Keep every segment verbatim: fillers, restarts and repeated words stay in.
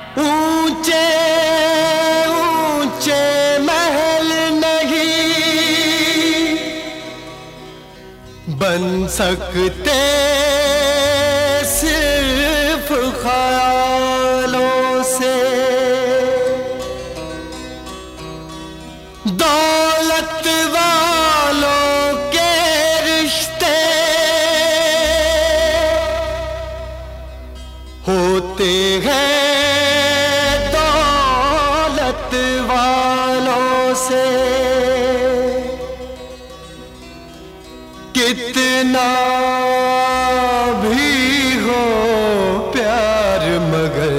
ऊंचे ऊंचे महल नहीं बन सकते सिर्फ ख्यालों से। दौलत वालों के रिश्ते होते हैं दौलत वालों से। कितना भी हो प्यार मगर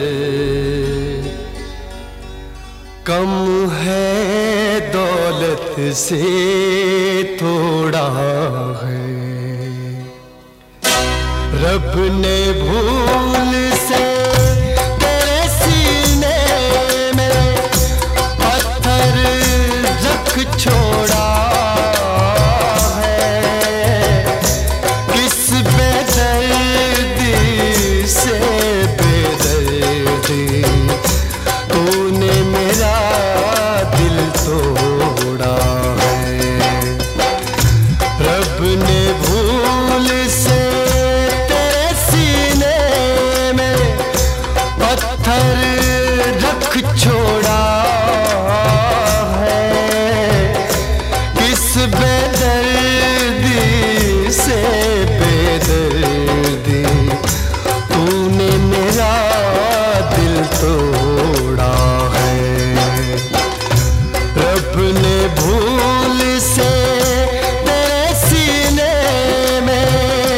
कम है दौलत से थोड़ा है। रब ने भूल से तेरे सीने में पत्थर रख छोड़ा है। किस बेदर्दी से बेदर्दी तूने मेरा दिल तोड़ा है। रब ने भूल से तेरे सीने में पत्थर रख छोड़ा है। किस बेदर्दी से बेदर्दी तूने मेरा दिल तोड़ा है। रब ने भूल से तेरे सीने में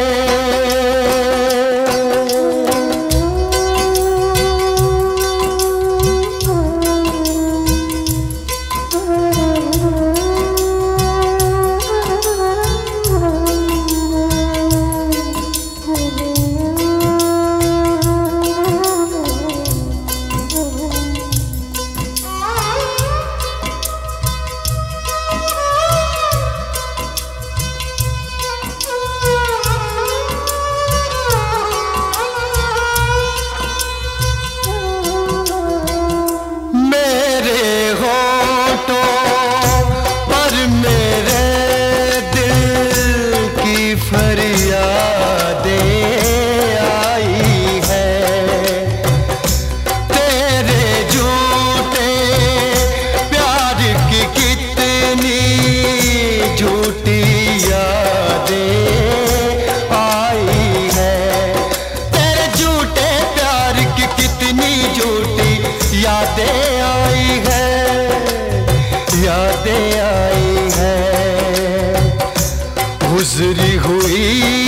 यादें आई है, यादें आई है। गुजरी हुई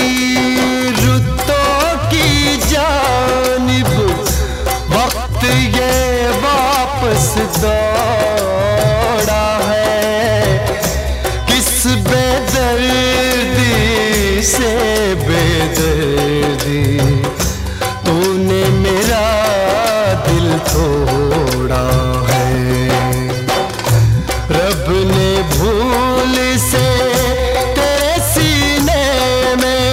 रुतों की जानिब वक्त ये वापस दौड़ा है। किस बेदर्दी से बेदर्दी तूने मेरा दिल तोड़ा है। रब ने भूल से तेरे सीने में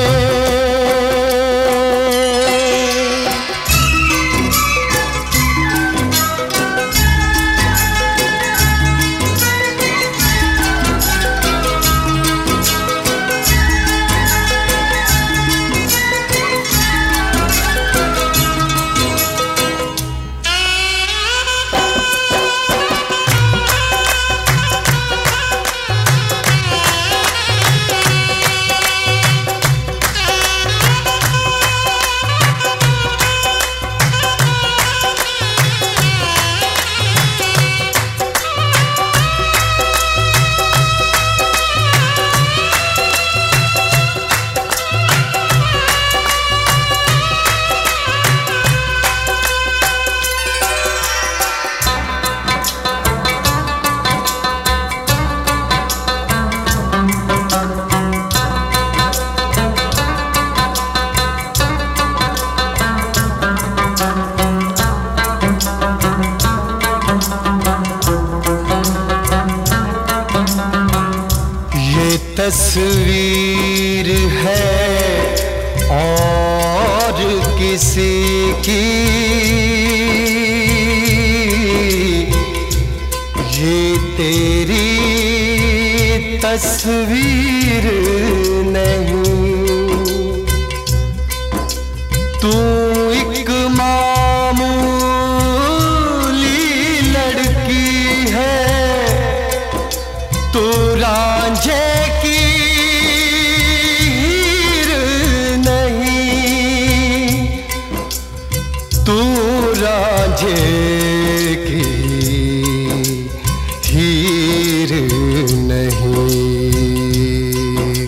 तस्वीर है और किसी की तस्वीर नहीं, तू एक मामूली लड़की है, तू रांझे की हीर नहीं, तू रांझे की हीर नहीं।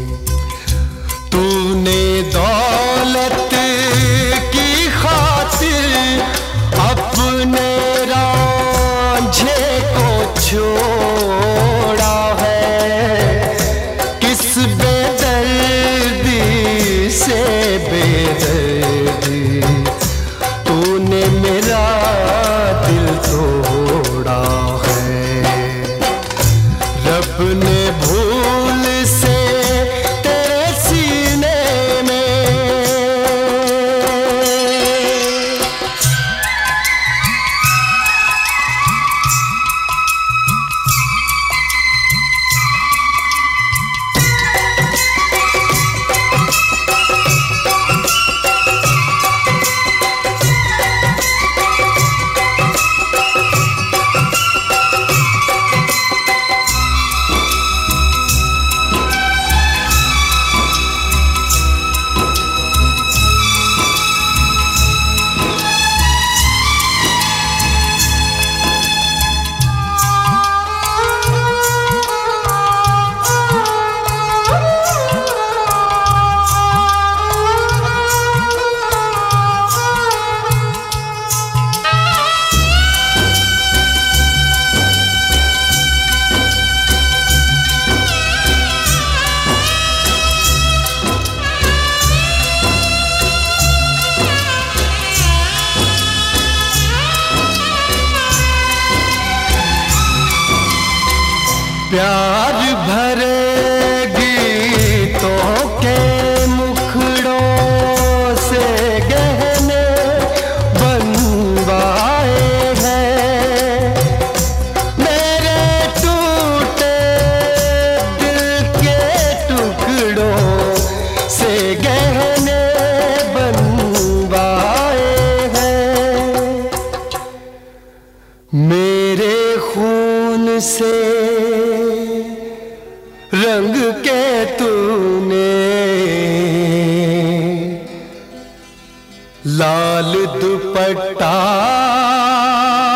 तूने दौलत की खातिर अपने रांझे को छोड़ा है, किस बेदर्दी से बेदर्दी तूने मेरा दिल तोड़ा है। रब ने भूल से तेरे सीने में प्यार भरे गीतों के मुखड़ों से गहने बनवाए हैं, मेरे टूटे दिल के टुकड़ों से गहने बनवाए हैं, मेरे खून से रंग के तूने लाल दुपट्टा